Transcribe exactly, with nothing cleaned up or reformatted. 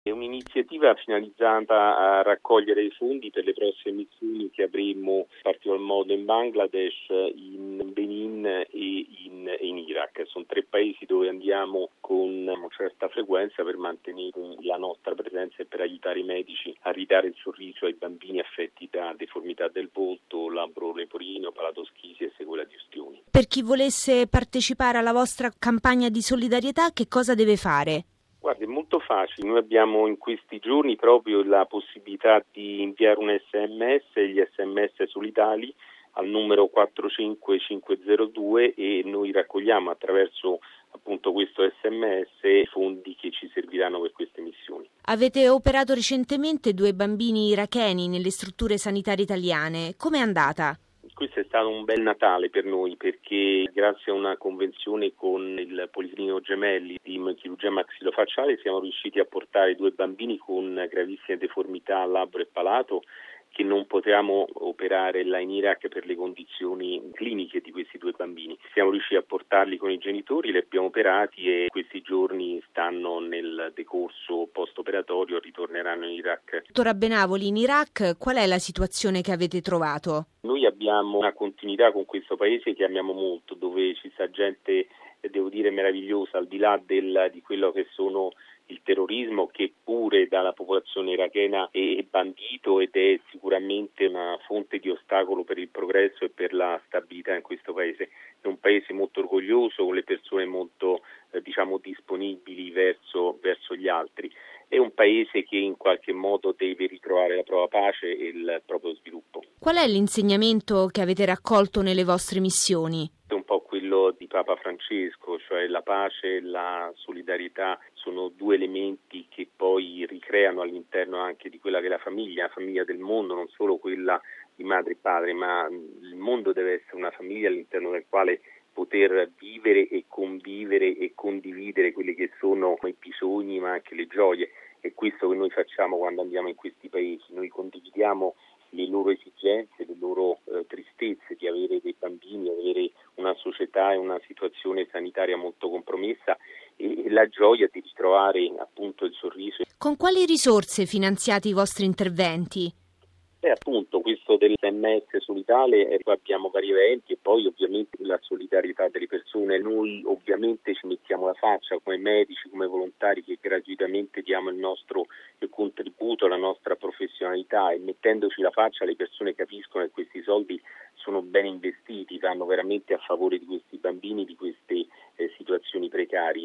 È un'iniziativa finalizzata a raccogliere i fondi per le prossime missioni che avremo in particolar modo in Bangladesh, in Benin e in, in Iraq. Sono tre paesi dove andiamo con una certa frequenza per mantenere la nostra presenza e per aiutare i medici a ridare il sorriso ai bambini affetti da deformità del volto, labbro leporino, palatoschisi e sequela di ustioni. Per chi volesse partecipare alla vostra campagna di solidarietà, che cosa deve fare? Guarda, è molto facile. Noi abbiamo in questi giorni proprio la possibilità di inviare un sms, gli sms solidali al numero quattro cinque cinque zero due e noi raccogliamo attraverso appunto questo sms i fondi che ci serviranno per queste missioni. Avete operato recentemente due bambini iracheni nelle strutture sanitarie italiane. Com'è andata? Questo è stato un bel Natale per noi perché grazie a una convenzione con il Policlinico Gemelli di chirurgia maxillofacciale siamo riusciti a portare due bambini con gravissime deformità al labbro e palato che non potevamo operare là in Iraq per le condizioni cliniche di questi due bambini. Siamo riusciti a portarli con i genitori, li abbiamo operati e questi giorni stanno nel decorso post-operatorio, ritorneranno in Iraq. Dottora Benavoli, in Iraq qual è la situazione che avete trovato? Noi abbiamo una continuità con questo paese che amiamo molto, dove ci sta gente, devo dire, meravigliosa, al di là del, di quello che sono il terrorismo, che pure dalla popolazione irachena è bandito ed è sicuramente una fonte di ostacolo per il progresso e per la stabilità in questo paese. È un paese molto orgoglioso, con le persone molto eh, diciamo disponibili verso, verso gli altri. È un paese che in qualche modo deve ritrovare la propria pace e il proprio sviluppo. Qual è l'insegnamento che avete raccolto nelle vostre missioni? È un po' quello di Papa Francesco, cioè la pace e la solidarietà sono due elementi che poi ricreano all'interno anche di quella che è la famiglia, la famiglia del mondo, non solo quella di madre e padre, ma il mondo deve essere una famiglia all'interno del quale poter vivere e convivere e condividere quelli che sono i bisogni ma anche le gioie. È questo che noi facciamo quando andiamo in questi paesi, noi condividiamo le loro esigenze, le loro eh, tristezze di avere dei bambini, avere una società e una situazione sanitaria molto compromessa e, e la gioia di ritrovare appunto il sorriso. Con quali risorse finanziate i vostri interventi? E appunto questo dell'S M S solidale, eh, abbiamo vari eventi e poi ovviamente la solidarietà delle persone. Noi ovviamente ci mettiamo la faccia come medici, come volontari che gratuitamente diamo il nostro il contributo, la nostra professionalità e mettendoci la faccia le persone capiscono che questi soldi sono ben investiti, vanno veramente a favore di questi bambini, di queste eh, situazioni precarie.